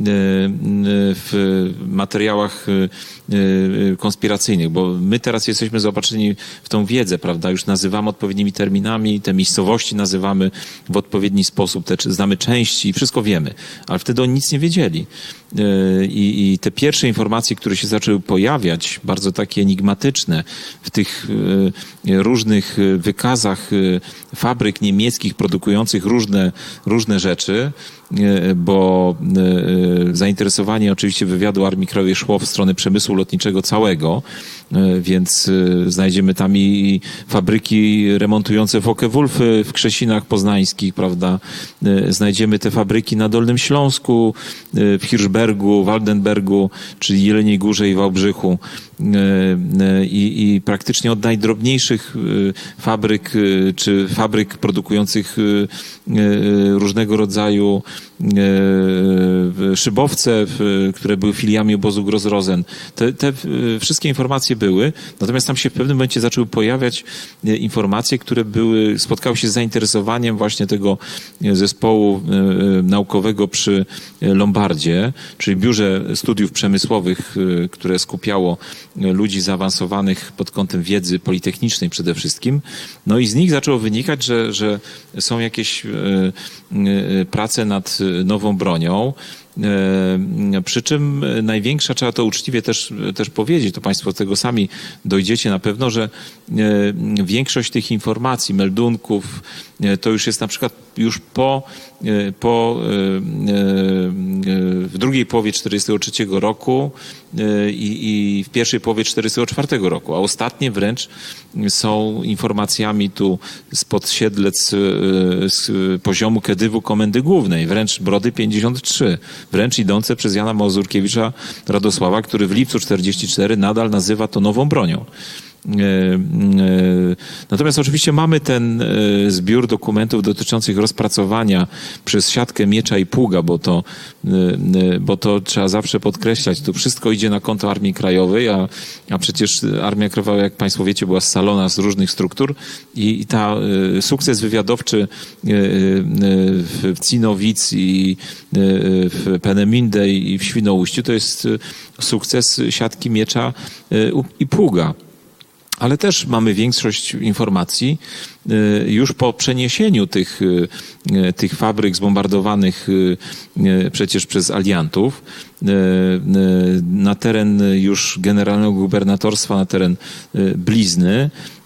w materiałach konspiracyjnych, bo my teraz jesteśmy zaopatrzeni w tą wiedzę, prawda, już nazywamy odpowiednimi terminami, te miejscowości nazywamy w odpowiedni sposób, znamy części i wszystko wiemy, ale wtedy oni nic nie wiedzieli. I te pierwsze informacje, które się zaczęły pojawiać, bardzo takie enigmatyczne, w tych różnych wykazach fabryk niemieckich produkujących różne rzeczy, bo zainteresowanie oczywiście wywiadu Armii Krajowej szło w stronę przemysłu lotniczego całego, więc znajdziemy tam i fabryki remontujące Focke-Wulfy w Krzesinach Poznańskich, prawda? Znajdziemy te fabryki na Dolnym Śląsku, w Hirschbergu, Waldenbergu, czyli Jeleniej Górze i Wałbrzychu. I praktycznie od najdrobniejszych fabryk, czy fabryk produkujących różnego rodzaju szybowce, które były filiami obozu Gross-Rosen. Te wszystkie informacje były, natomiast tam się w pewnym momencie zaczęły pojawiać informacje, które spotkały się z zainteresowaniem właśnie tego zespołu naukowego przy Lombardzie, czyli Biurze Studiów Przemysłowych, które skupiało ludzi zaawansowanych pod kątem wiedzy politechnicznej przede wszystkim. No i z nich zaczęło wynikać, że są jakieś prace nad nową bronią. Przy czym największa, trzeba to uczciwie też powiedzieć, to Państwo do tego sami dojdziecie na pewno, że większość tych informacji, meldunków, to już jest na przykład już w drugiej połowie 1943 roku i w pierwszej połowie 1944 roku, a ostatnie wręcz są informacjami tu spod Siedlec z poziomu Kedywu Komendy Głównej, wręcz Brody 53, wręcz idące przez Jana Mazurkiewicza Radosława, który w lipcu 1944 nadal nazywa to nową bronią. Natomiast oczywiście mamy ten zbiór dokumentów dotyczących rozpracowania przez siatkę miecza i pługa, bo to trzeba zawsze podkreślać. Tu wszystko idzie na konto Armii Krajowej, a przecież Armia Krajowa, jak Państwo wiecie, była scalona z różnych struktur i ta sukces wywiadowczy w Cinowic i w Peneminde i w Świnoujściu to jest sukces siatki miecza i pługa. Ale też mamy większość informacji już po przeniesieniu tych fabryk zbombardowanych przecież przez aliantów na teren już generalnego gubernatorstwa, na teren Blizny.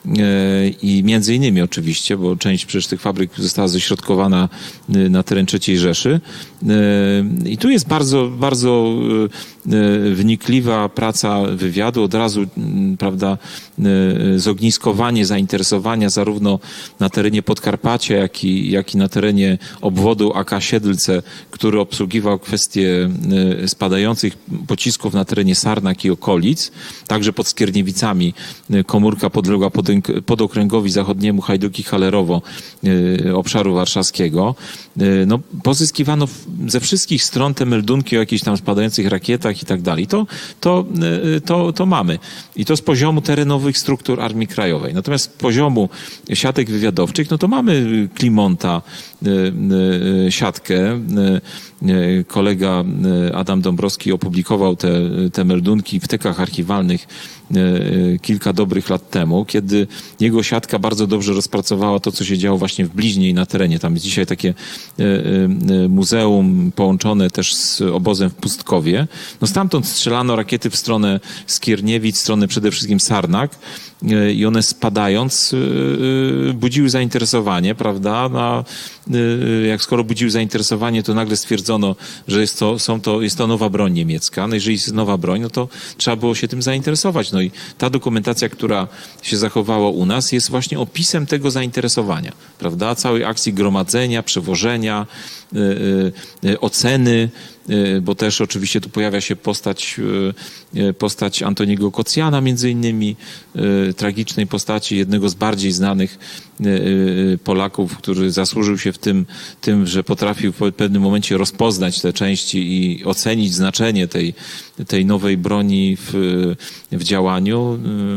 i między innymi oczywiście, bo część przecież tych fabryk została ześrodkowana na teren III Rzeszy. I tu jest bardzo, bardzo wnikliwa praca wywiadu, od razu, prawda, zogniskowanie zainteresowania zarówno na terenie Podkarpacia, jak i na terenie obwodu AK Siedlce, który obsługiwał kwestie spadających pocisków na terenie Sarnak i okolic, także pod Skierniewicami, komórka podległa podokręgowi zachodniemu Hajduki-Halerowo obszaru warszawskiego. No, pozyskiwano ze wszystkich stron te meldunki o jakichś tam spadających rakietach i tak dalej. To mamy. I to z poziomu terenowych struktur Armii Krajowej. Natomiast z poziomu siatek wywiadowczych, no to mamy Klimonta, siatkę. Kolega Adam Dąbrowski opublikował te meldunki w tekach archiwalnych kilka dobrych lat temu, kiedy jego siatka bardzo dobrze rozpracowała to, co się działo właśnie w bliźnie i na terenie. Tam jest dzisiaj takie muzeum połączone też z obozem w Pustkowie. No stamtąd strzelano rakiety w stronę Skierniewic, w stronę przede wszystkim Sarnak i one spadając budziły zainteresowanie, prawda? Jak skoro budziły zainteresowanie, to nagle stwierdzono, że jest to nowa broń niemiecka. No jeżeli jest nowa broń, no to trzeba było się tym zainteresować. No i ta dokumentacja, która się zachowała u nas, jest właśnie opisem tego zainteresowania, prawda? Całej akcji gromadzenia, przewożenia, oceny, bo też oczywiście tu pojawia się postać Antoniego Kocjana, między innymi tragicznej postaci, jednego z bardziej znanych Polaków, który zasłużył się w tym, że potrafił w pewnym momencie rozpoznać te części i ocenić znaczenie tej nowej broni w działaniu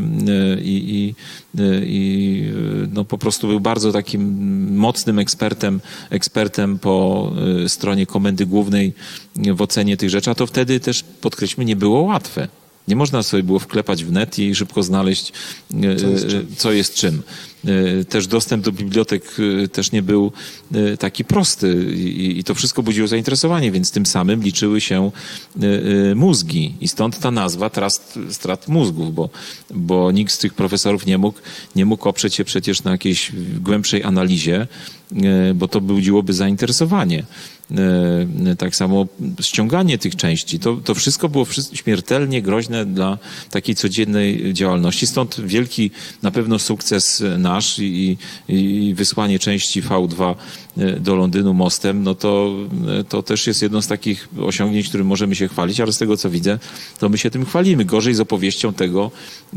i no po prostu był bardzo takim mocnym ekspertem po stronie Komendy Głównej w ocenie tych rzeczy, a to wtedy też, podkreślmy, nie było łatwe. Nie można sobie było wklepać w net i szybko znaleźć, co jest czym. Też dostęp do bibliotek też nie był taki prosty i to wszystko budziło zainteresowanie, więc tym samym liczyły się mózgi i stąd ta nazwa strat mózgów, bo nikt z tych profesorów nie mógł oprzeć się przecież na jakiejś głębszej analizie, bo to budziłoby zainteresowanie. Tak samo ściąganie tych części. To wszystko było śmiertelnie groźne dla takiej codziennej działalności. Stąd wielki na pewno sukces nasz i wysłanie części V2 do Londynu mostem, no to też jest jedno z takich osiągnięć, którym możemy się chwalić, ale z tego co widzę, to my się tym chwalimy. Gorzej z opowieścią tego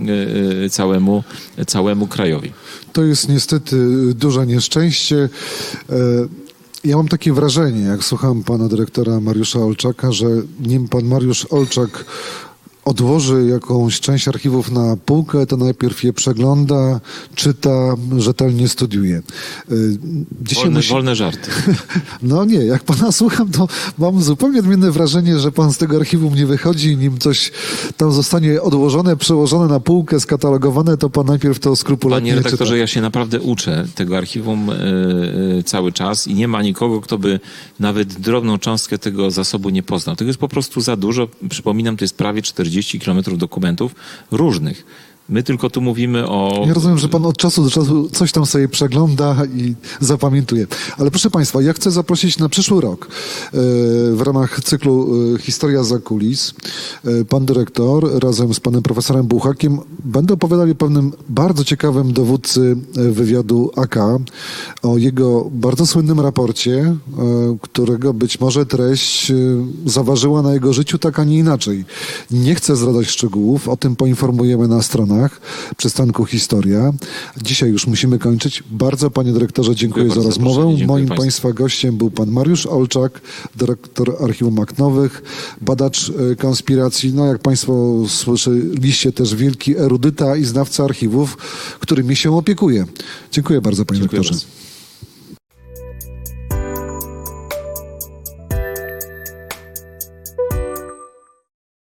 całemu krajowi. To jest niestety duże nieszczęście. Ja mam takie wrażenie, jak słucham pana dyrektora Mariusza Olczaka, że nim pan Mariusz Olczak odłoży jakąś część archiwów na półkę, to najpierw je przegląda, czyta, rzetelnie studiuje. Wolne żarty. No nie, jak pana słucham, to mam zupełnie odmienne wrażenie, że pan z tego archiwum nie wychodzi, nim coś tam zostanie odłożone, przełożone na półkę, skatalogowane, to pan najpierw to skrupulatnie Panie redaktorze, czyta. ja się naprawdę uczę tego archiwum cały czas i nie ma nikogo, kto by nawet drobną cząstkę tego zasobu nie poznał. Tego jest po prostu za dużo. Przypominam, to jest prawie 40 kilometrów dokumentów różnych. My tylko tu mówimy o... Ja rozumiem, że pan od czasu do czasu coś tam sobie przegląda i zapamiętuje. Ale proszę państwa, ja chcę zaprosić na przyszły rok w ramach cyklu Historia za kulis. Pan dyrektor razem z panem profesorem Buchakiem będą opowiadali o pewnym bardzo ciekawym dowódcy wywiadu AK, o jego bardzo słynnym raporcie, którego być może treść zaważyła na jego życiu tak, a nie inaczej. Nie chcę zdradzać szczegółów, o tym poinformujemy na stronach przystanku Historia. Dzisiaj już musimy kończyć. Bardzo, panie dyrektorze, dziękuję za rozmowę. Moim państwa gościem był pan Mariusz Olczak, dyrektor Archiwum Akt Nowych, badacz konspiracji. No, jak państwo słyszeliście, też wielki erudyta i znawca archiwów, którymi się opiekuje. Dziękuję bardzo, panie dyrektorze.